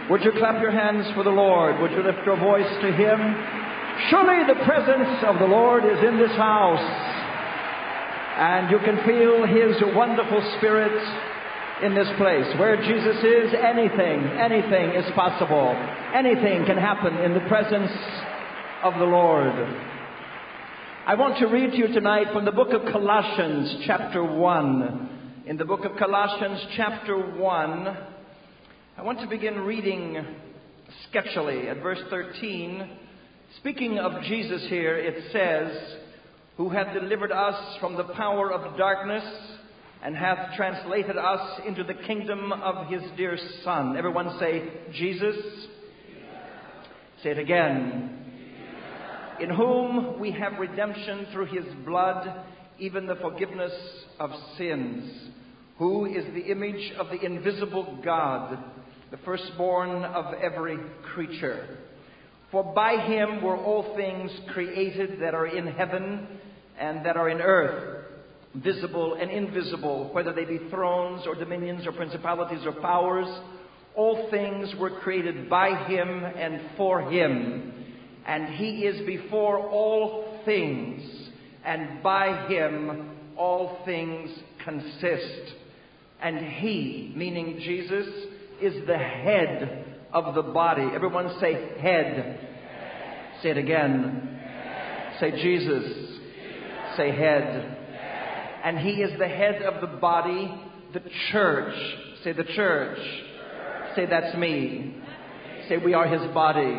Would you clap your hands for the Lord? Would you lift your voice to Him? Surely the presence of the Lord is in this house. And you can feel His wonderful Spirit in this place. Where Jesus is, anything is possible. Anything can happen in the presence of the Lord. I want to read to you tonight from the book of Colossians, chapter 1. In the book of Colossians, chapter 1, I want to begin reading sketchily at verse 13. Speaking of Jesus here, it says, who hath delivered us from the power of darkness and hath translated us into the kingdom of His dear Son. Everyone say, Jesus. Say it again. In whom we have redemption through His blood, even the forgiveness of sins, who is the image of the invisible God, the firstborn of every creature. For by Him were all things created that are in heaven and that are in earth, visible and invisible, whether they be thrones or dominions or principalities or powers. All things were created by Him and for Him. And He is before all things, and by Him all things consist. And He, meaning Jesus, is the head of the body. Everyone say head. Say it again. Say Jesus. Say head. And He is the head of the body, the church. Say the church. Say that's me. Say we are His body.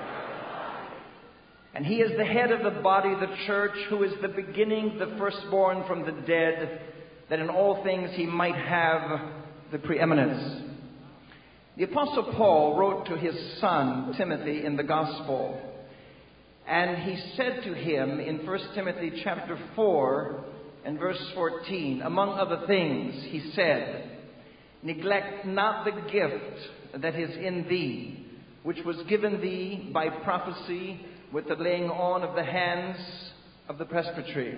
And He is the head of the body, the church, who is the beginning, the firstborn from the dead, that in all things He might have the preeminence. The Apostle Paul wrote to his son, Timothy, in the Gospel. And he said to him in 1 Timothy chapter 4 and verse 14, among other things, he said, neglect not the gift that is in thee, which was given thee by prophecy with the laying on of the hands of the presbytery.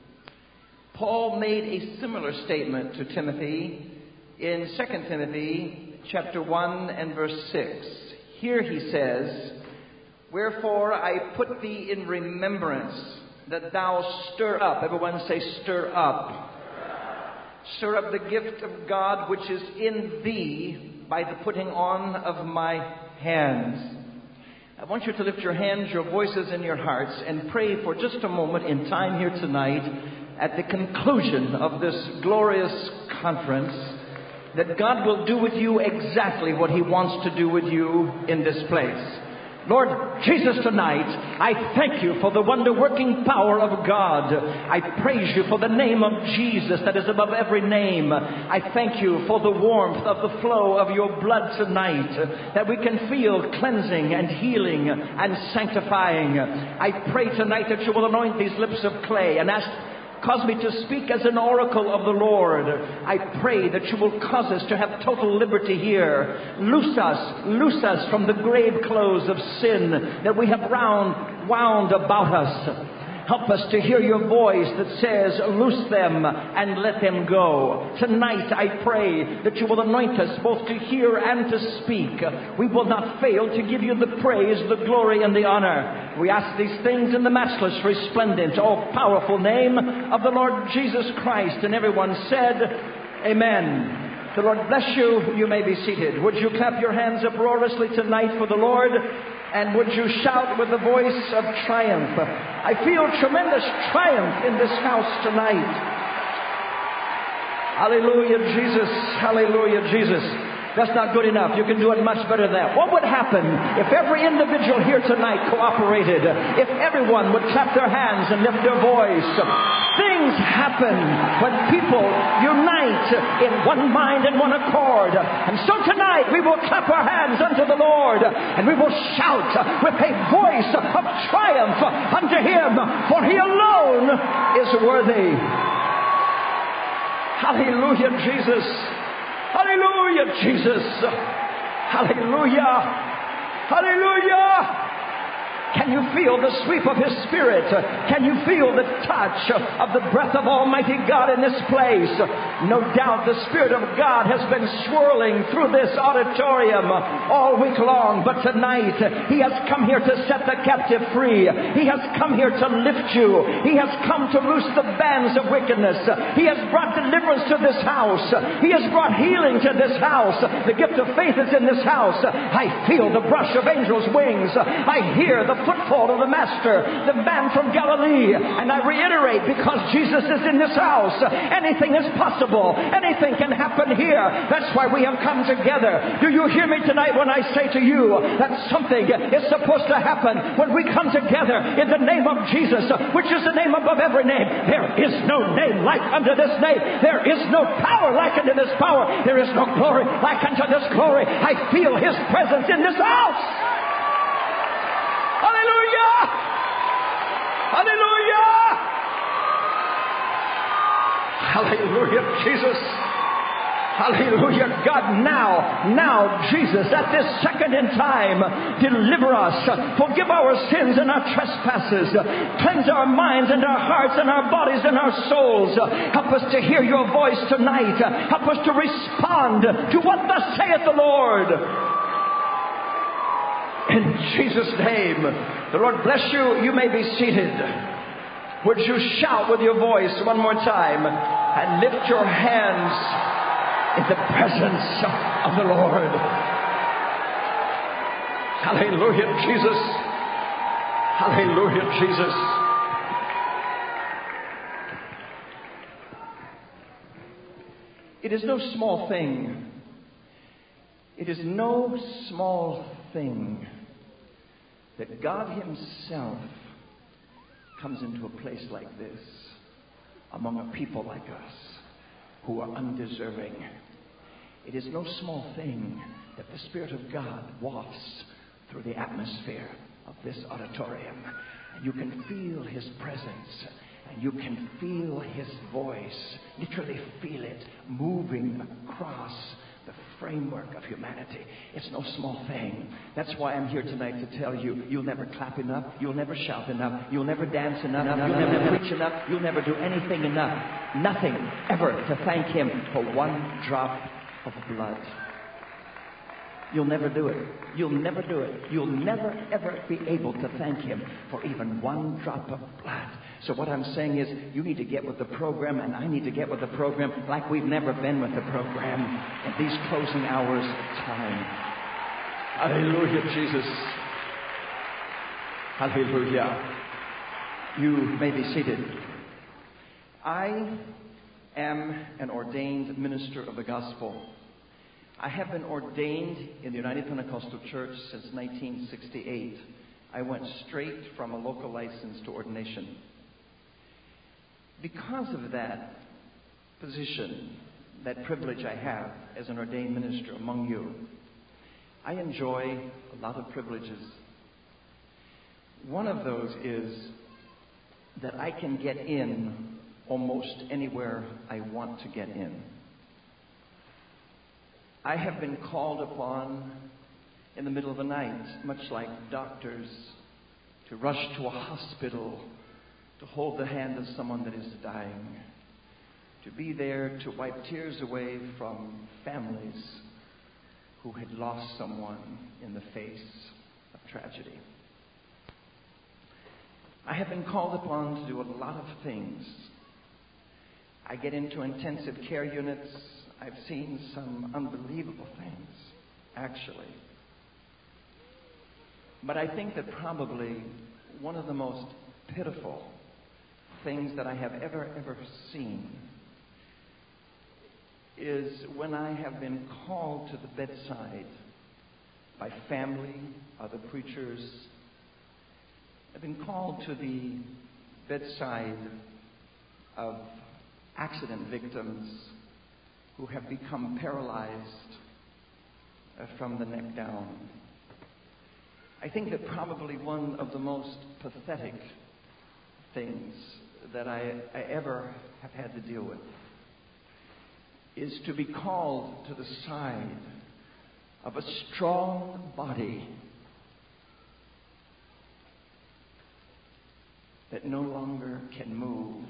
Paul made a similar statement to Timothy in 2 Timothy chapter 1 and verse 6. Here he says, wherefore I put thee in remembrance that thou stir up. Everyone say stir up. Stir up the gift of God which is in thee by the putting on of my hands. I want you to lift your hands, your voices, and your hearts and pray for just a moment in time here tonight at the conclusion of this glorious conference that God will do with you exactly what He wants to do with you in this place. Lord Jesus, tonight, I thank You for the wonder-working power of God. I praise You for the name of Jesus that is above every name. I thank You for the warmth of the flow of Your blood tonight, that we can feel cleansing and healing and sanctifying. I pray tonight that You will anoint these lips of clay and cause me to speak as an oracle of the Lord. I pray that You will cause us to have total liberty here. Loose us from the grave clothes of sin that we have wound about us. Help us to hear Your voice that says, loose them and let them go. Tonight I pray that You will anoint us both to hear and to speak. We will not fail to give You the praise, the glory, and the honor. We ask these things in the matchless, resplendent, all-powerful name of the Lord Jesus Christ. And everyone said, amen. The Lord bless you. You may be seated. Would you clap your hands uproariously tonight for the Lord? And would you shout with the voice of triumph? I feel tremendous triumph in this house tonight. Hallelujah, Jesus. Hallelujah, Jesus. That's not good enough. You can do it much better than that. What would happen if every individual here tonight cooperated? If everyone would clap their hands and lift their voice? Things happen when people unite in one mind and one accord. And so tonight we will clap our hands unto the Lord and we will shout with a voice of triumph unto Him, for He alone is worthy. Hallelujah, Jesus. Hallelujah, Jesus. Hallelujah. Hallelujah. Can you feel the sweep of His Spirit? Can you feel the touch of the breath of Almighty God in this place? No doubt the Spirit of God has been swirling through this auditorium all week long, but tonight He has come here to set the captive free. He has come here to lift you. He has come to loose the bands of wickedness. He has brought deliverance to this house. He has brought healing to this house. The gift of faith is in this house. I feel the brush of angels' wings. I hear the footfall of the Master, the man from Galilee. And I reiterate, because Jesus is in this house, anything is possible. Anything can happen here. That's why we have come together. Do you hear me tonight when I say to you that something is supposed to happen when we come together in the name of Jesus, which is the name above every name? There is no name like unto this name. There is no power like unto this power. There is no glory like unto this glory. I feel His presence in this house. Hallelujah! Hallelujah! Hallelujah, Jesus. Hallelujah, God, now, Jesus, at this second in time, deliver us, forgive our sins and our trespasses, cleanse our minds and our hearts and our bodies and our souls. Help us to hear your voice tonight. Help us to respond to what thus saith the Lord. In Jesus' name, the Lord bless you. You may be seated. Would you shout with your voice one more time and lift your hands in the presence of the Lord? Hallelujah, Jesus. Hallelujah, Jesus. It is no small thing. It is no small thing that God Himself comes into a place like this, among a people like us who are undeserving. It is no small thing that the Spirit of God wafts through the atmosphere of this auditorium. And you can feel His presence, and you can feel His voice, literally feel it moving across the framework of humanity. It's no small thing. That's why I'm here tonight to tell you, you'll never clap enough, you'll never shout enough, you'll never dance enough, you'll never preach enough, you'll never do anything enough. Nothing ever to thank Him for one drop of blood. You'll never do it. You'll never do it. You'll never ever be able to thank Him for even one drop of blood. So what I'm saying is, you need to get with the program, and I need to get with the program like we've never been with the program in these closing hours of time. Hallelujah, Jesus. Hallelujah. You may be seated. I am an ordained minister of the gospel. I have been ordained in the United Pentecostal Church since 1968. I went straight from a local license to ordination. Because of that position, that privilege I have as an ordained minister among you, I enjoy a lot of privileges. One of those is that I can get in almost anywhere I want to get in. I have been called upon in the middle of the night, much like doctors, to rush to a hospital, to hold the hand of someone that is dying, to be there to wipe tears away from families who had lost someone in the face of tragedy. I have been called upon to do a lot of things. I get into intensive care units. I've seen some unbelievable things, actually. But I think that probably one of the most pitiful things that I have ever seen is when I have been called to the bedside by family, other preachers. I've been called to the bedside of accident victims who have become paralyzed from the neck down. I think that probably one of the most pathetic things that I ever have had to deal with is to be called to the side of a strong body that no longer can move.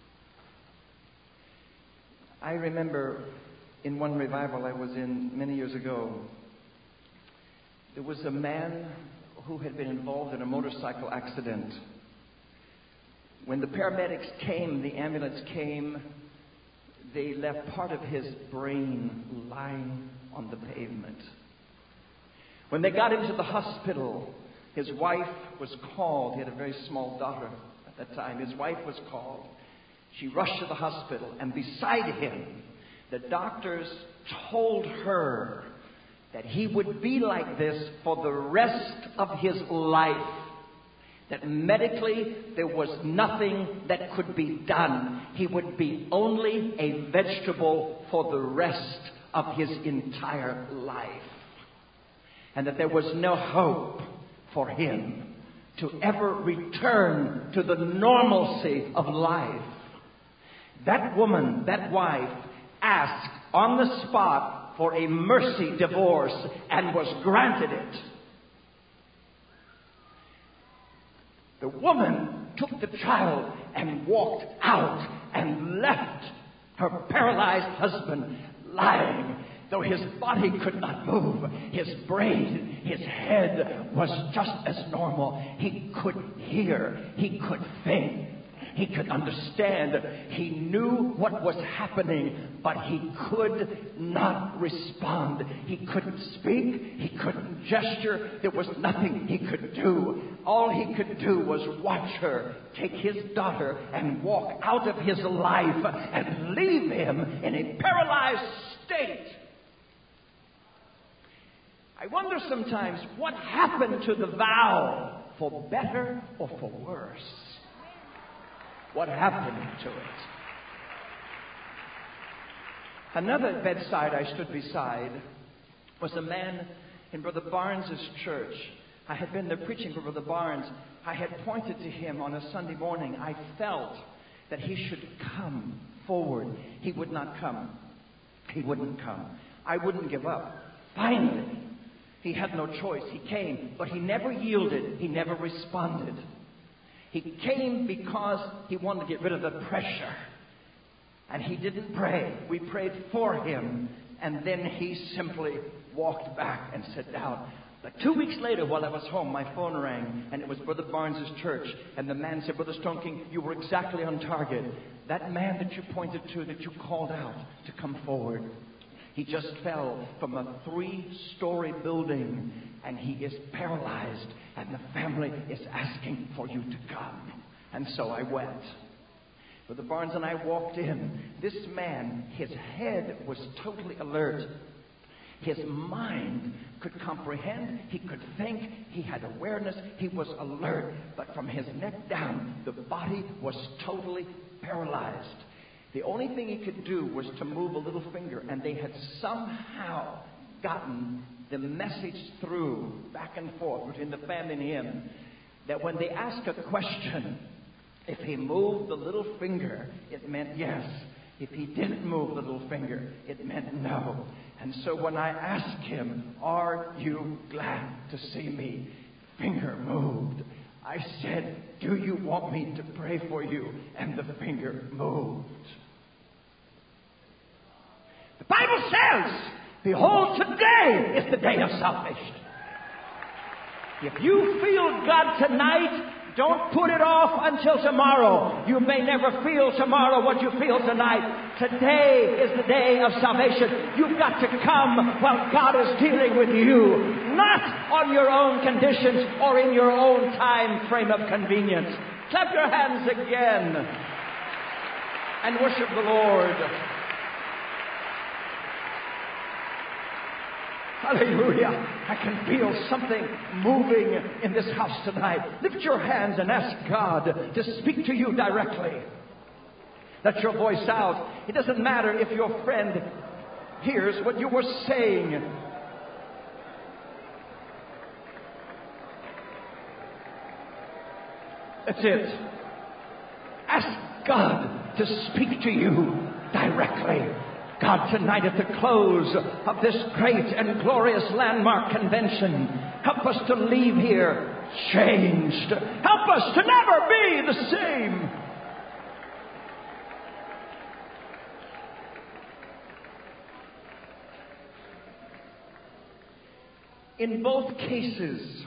I remember in one revival I was in many years ago, there was a man who had been involved in a motorcycle accident. When the paramedics came, the ambulance came, they left part of his brain lying on the pavement. When they got him to the hospital, his wife was called. He had a very small daughter at that time. His wife was called. She rushed to the hospital, and beside him, the doctors told her that he would be like this for the rest of his life. That medically there was nothing that could be done. He would be only a vegetable for the rest of his entire life. And that there was no hope for him to ever return to the normalcy of life. That woman, that wife, asked on the spot for a mercy divorce and was granted it. The woman took the child and walked out and left her paralyzed husband lying. Though his body could not move, his brain, his head was just as normal. He could hear, he could think, he could understand. He knew what was happening, but he could not respond. He couldn't speak, he couldn't gesture. There was nothing he could do. All he could do was watch her take his daughter and walk out of his life and leave him in a paralyzed state. I wonder sometimes what happened to the vow, for better or for worse. What happened to it? Another bedside I stood beside was a man in Brother Barnes' church. I had been there preaching for Brother Barnes. I had pointed to him on a Sunday morning. I felt that he should come forward. He would not come. He wouldn't come. I wouldn't give up. Finally, he had no choice. He came, but he never yielded. He never responded. He came because he wanted to get rid of the pressure. And he didn't pray. We prayed for him. And then he simply walked back and sat down. But 2 weeks later, while I was home, my phone rang. And it was Brother Barnes' church. And the man said, Brother Stonking, you were exactly on target. That man that you pointed to, that you called out to come forward, he just fell from a 3-story building, and he is paralyzed, and the family is asking for you to come. And so I went. Brother Barnes and I walked in. This man, his head was totally alert. His mind could comprehend. He could think. He had awareness. He was alert. But from his neck down, the body was totally paralyzed. The only thing he could do was to move a little finger, and they had somehow gotten the message through back and forth between the family and him that when they asked a question, if he moved the little finger, it meant yes. If he didn't move the little finger, it meant no. And so when I asked him, are you glad to see me? Finger moved. I said, do you want me to pray for you? And the finger moved. The Bible says, behold, today is the day of salvation. If you feel God tonight, don't put it off until tomorrow. You may never feel tomorrow what you feel tonight. Today is the day of salvation. You've got to come while God is dealing with you, not on your own conditions or in your own time frame of convenience. Clap your hands again and worship the Lord. Hallelujah. I can feel something moving in this house tonight. Lift your hands and ask God to speak to you directly. Let your voice out. It doesn't matter if your friend hears what you were saying. That's it. Ask God to speak to you directly. God, tonight at the close of this great and glorious landmark convention, help us to leave here changed. Help us to never be the same. In both cases,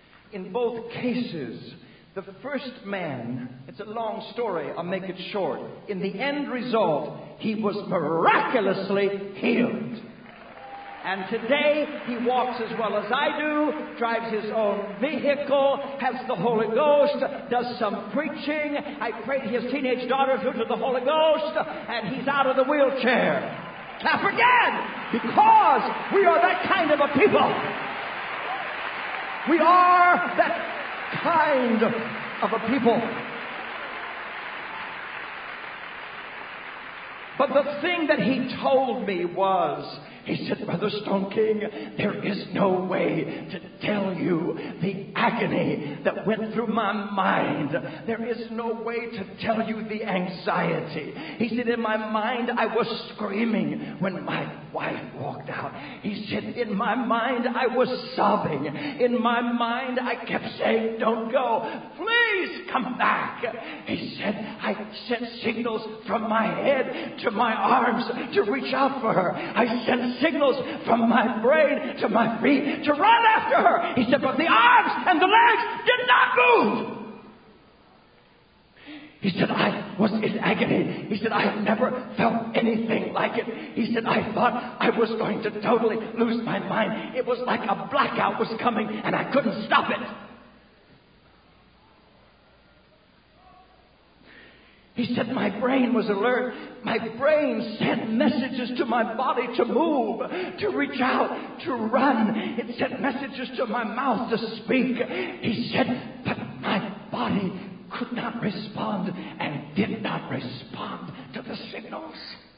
the first man, it's a long story, I'll make it short. In the end result, he was miraculously healed. And today, he walks as well as I do, drives his own vehicle, has the Holy Ghost, does some preaching. I prayed his teenage daughter through to the Holy Ghost, and he's out of the wheelchair. Clap again, because we are that kind of a people. We are that kind of a people. But the thing that he told me was, he said, Brother Stone King, there is no way to tell you the agony that went through my mind. There is no way to tell you the anxiety. He said, in my mind, I was screaming when my wife walked out. He said, in my mind, I was sobbing. In my mind, I kept saying, don't go. Please come back. He said, I sent signals from my head to my arms to reach out for her. I sent signals from my brain to my feet to run after her. He said, but the arms and the legs did not move. He said, I was in agony. He said, I have never felt anything like it. He said, I thought I was going to totally lose my mind. It was like a blackout was coming and I couldn't stop it. He said, my brain was alert. My brain sent messages to my body to move, to reach out, to run. It sent messages to my mouth to speak. He said, but my body could not respond and did not respond to the signals.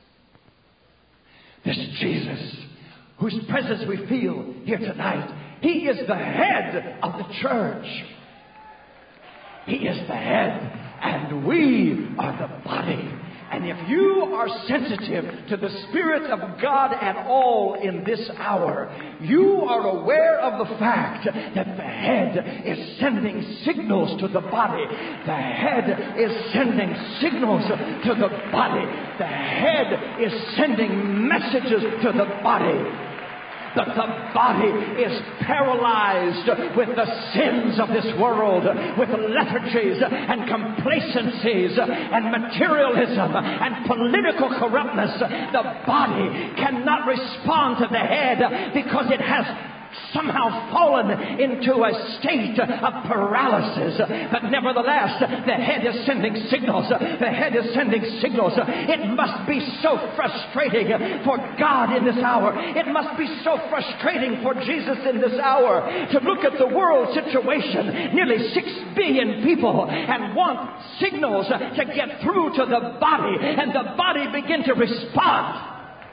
This Jesus, whose presence we feel here tonight, he is the head of the church. He is the head. And we are the body. And if you are sensitive to the Spirit of God at all in this hour, you are aware of the fact that the head is sending signals to the body. The head is sending signals to the body. The head is sending messages to the body. That the body is paralyzed with the sins of this world, with lethargies and complacencies and materialism and political corruptness. The body cannot respond to the head because it has somehow fallen into a state of paralysis. But nevertheless, the head is sending signals. The head is sending signals. It must be so frustrating for God in this hour. It must be so frustrating for Jesus in this hour to look at the world situation, nearly 6 billion people, and want signals to get through to the body, and the body begin to respond.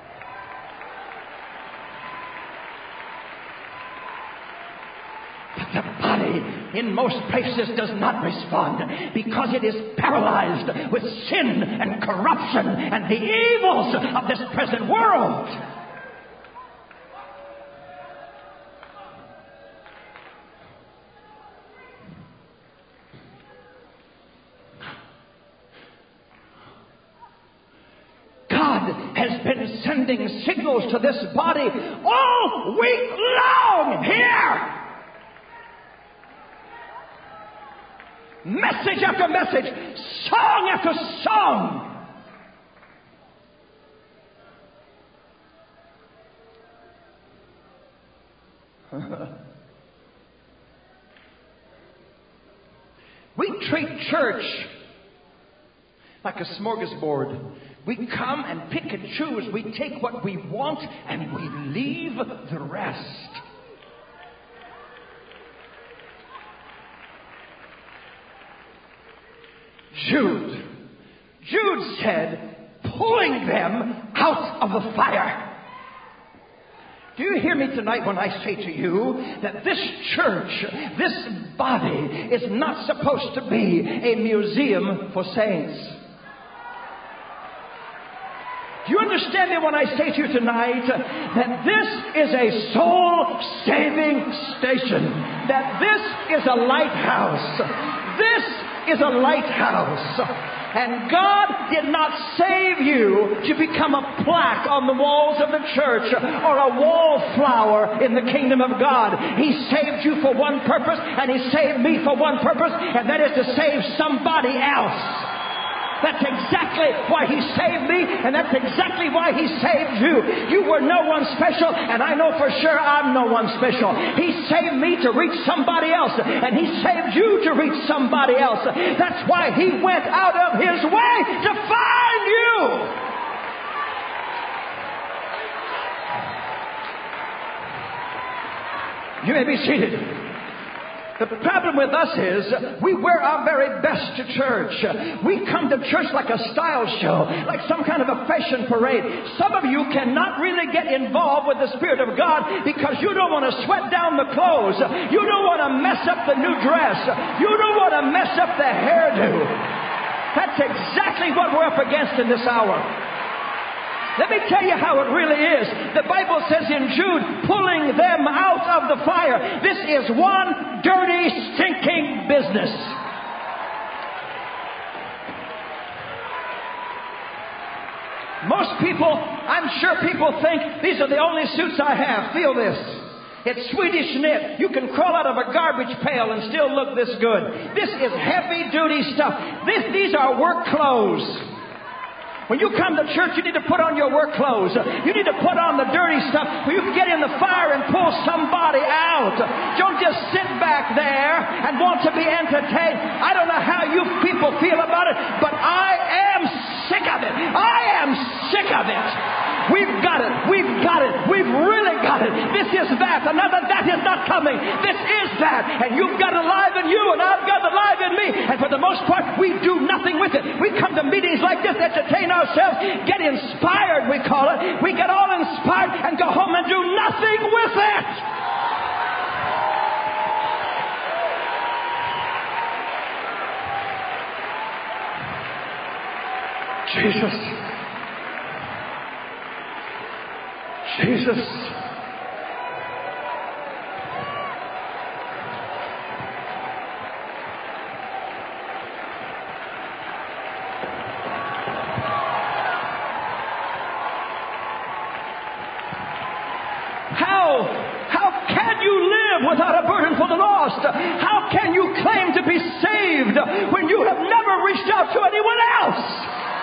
The body in most places does not respond because it is paralyzed with sin and corruption and the evils of this present world. God has been sending signals to this body all week long here. Message after message, song after song. We treat church like a smorgasbord. We come and pick and choose. We take what we want and we leave the rest. Jude said, pulling them out of the fire. Do you hear me tonight when I say to you that this church, this body, is not supposed to be a museum for saints? Do you understand me when I say to you tonight that this is a soul-saving station? That this is a lighthouse. This is a lighthouse. And God did not save you to become a plaque on the walls of the church or a wallflower in the kingdom of God. He saved you for one purpose, and He saved me for one purpose, and that is to save somebody else. That's exactly why He saved me, and that's exactly why He saved you. You were no one special, and I know for sure I'm no one special. He saved me to reach somebody else, and He saved you to reach somebody else. That's why He went out of His way to find you. You may be seated. The problem with us is we wear our very best to church. We come to church like a style show, like some kind of a fashion parade. Some of you cannot really get involved with the Spirit of God because you don't want to sweat down the clothes. You don't want to mess up the new dress. You don't want to mess up the hairdo. That's exactly what we're up against in this hour. Let me tell you how it really is. The Bible says in Jude, pulling them out of the fire. This is one dirty, stinking business. Most people, I'm sure people think, these are the only suits I have. Feel this. It's Swedish knit. You can crawl out of a garbage pail and still look this good. This is heavy-duty stuff. These are work clothes. When you come to church, you need to put on your work clothes. You need to put on the dirty stuff where you can get in the fire and pull somebody out. Don't just sit back there and want to be entertained. I don't know how you people feel about it, but I am sick of it. I am sick of it. We've got it. We've got it. We've really got it. This is that. Another that is not coming. This is that. And you've got it alive in you, and I've got it alive in me. And for the most part, we do nothing with it. We come to meetings like this, entertain ourselves, get inspired, we call it. We get all inspired and go home and do nothing with it. Jesus. Jesus. How can you live without a burden for the lost? How can you claim to be saved when you have never reached out to anyone else?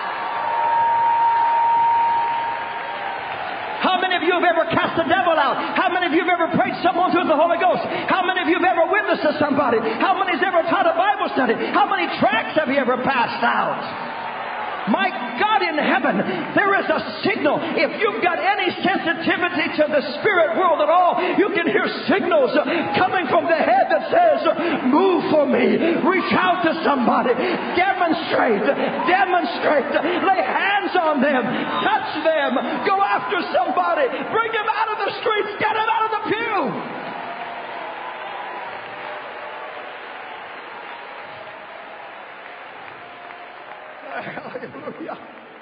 How many of you have ever cast the devil out? How many of you have ever prayed someone through the Holy Ghost? How many of you have ever witnessed to somebody? How many has ever taught a Bible study? How many tracts have you ever passed out? My God in heaven, there is a signal. If you've got any sensitivity to the spirit world at all, you can hear signals coming from the head that says, move for me, reach out to somebody, demonstrate, lay hands on them, touch them, go after somebody, bring them out of the streets, get them out of the pew. Hallelujah.